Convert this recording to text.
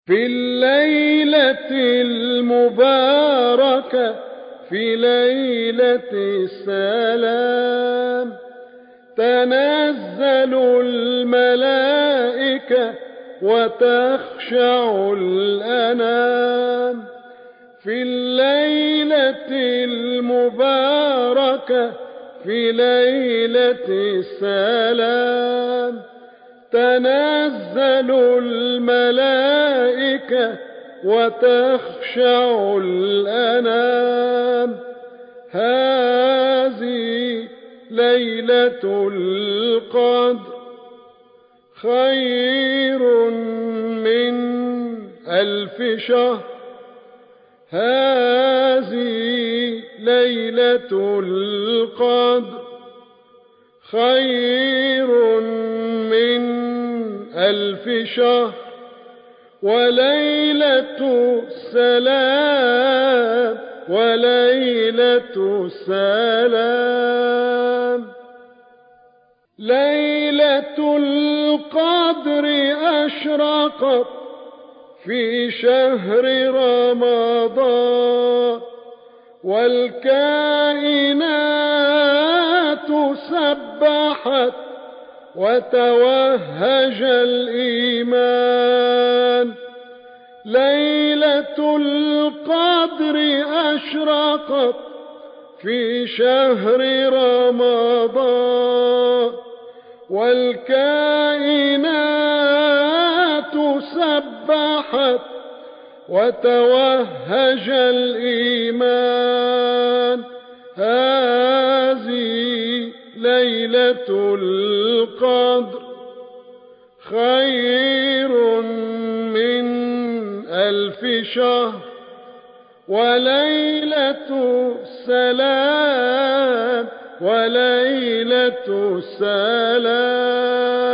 في الليلة المباركة في ليلة السلام تنزل الملائكة وتخشع الأنام. في الليلة المباركة في ليلة السلام تنزل الملائكة وتخشع الأنام. هذه ليلة القدر خير من 1000 شهر. هذه ليلة القدر خير من 1000 شهر. وليلة السلام وليلة السلام. ليلة القدر أشرقت في شهر رمضان والكائنات سبحت وتوهج الإيمان. ليلة القدر أشرقت في شهر رمضان والكائنات سبحت وتوهج الإيمان. هذه ليلة القدر خير من 1000 شهر. وليلة السلام وليلة السلام.